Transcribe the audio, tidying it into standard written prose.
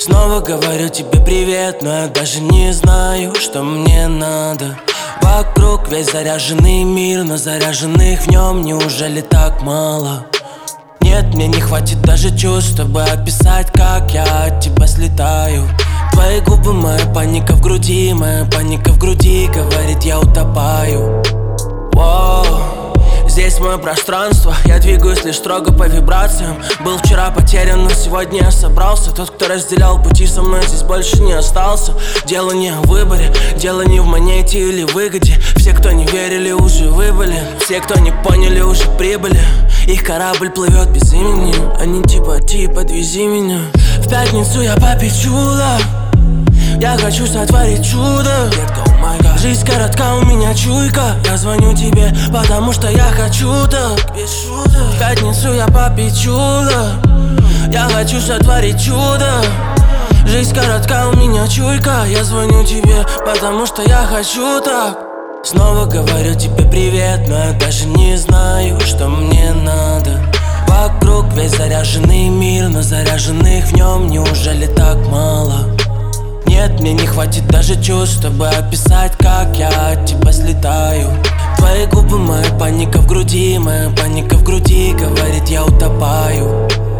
Снова говорю тебе привет, но я даже не знаю, что мне надо. Вокруг весь заряженный мир, но заряженных в нем неужели так мало? Нет, мне не хватит даже чувств, чтобы описать, как я от тебя слетаю. Твои губы, моя паника в груди, моя паника в груди, говорит, я утопаю. Воу. Здесь мое пространство, я двигаюсь лишь строго по вибрациям. Был вчера потерян, но сегодня я собрался. Тот, кто разделял пути со мной, здесь больше не остался. Дело не в выборе, дело не в монете или выгоде. Все, кто не верили, уже выбыли. Все, кто не поняли, уже прибыли. Их корабль плывет без имени. Они типа подвези меня. В пятницу я попью чудо. Я хочу сотворить чудо. Детка, oh my God. Жизнь коротка, у меня чуйка. Я звоню тебе, потому что я хочу так. Без шуток. В пятницу я попить чудо. Я хочу сотворить чудо. Жизнь коротка, у меня чуйка. Я звоню тебе, потому что я хочу так. Снова говорю тебе привет, но я даже не знаю, что мне надо. Вокруг весь заряженный мир, но заряженных в нем неужели так мало? Нет, мне не хватит даже чувств, чтобы описать, как я от тебя слетаю. Твои губы, моя паника в груди, моя паника в груди, говорит, я утопаю.